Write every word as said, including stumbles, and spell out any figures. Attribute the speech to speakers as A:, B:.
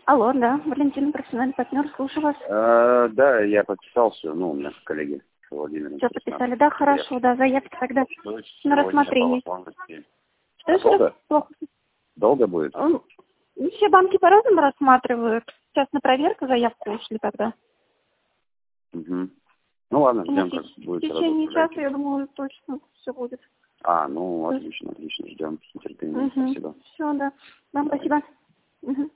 A: Алло, да, Валентина, профессиональный партнер, слушаю вас.
B: А, да, я подписался, ну, у меня коллеги Владимир.
A: Все подписали, да, хорошо, да, заявки тогда на рассмотрение. Что
B: А
A: еще
B: долго?
A: раз? Плохо.
B: Долго будет?
A: М, Все банки по-разному рассматривают. Сейчас на проверку заявку ушли тогда.
B: Угу. Ну ладно,
A: Потому
B: ждем,
A: что
B: как
A: в
B: будет
A: течение
B: сразу.
A: часа, я думаю, точно все будет.
B: А, ну, отлично, отлично, ждем с нетерпением.
A: Угу.
B: Спасибо.
A: Все, да. Вам
B: Давай.
A: спасибо. Угу.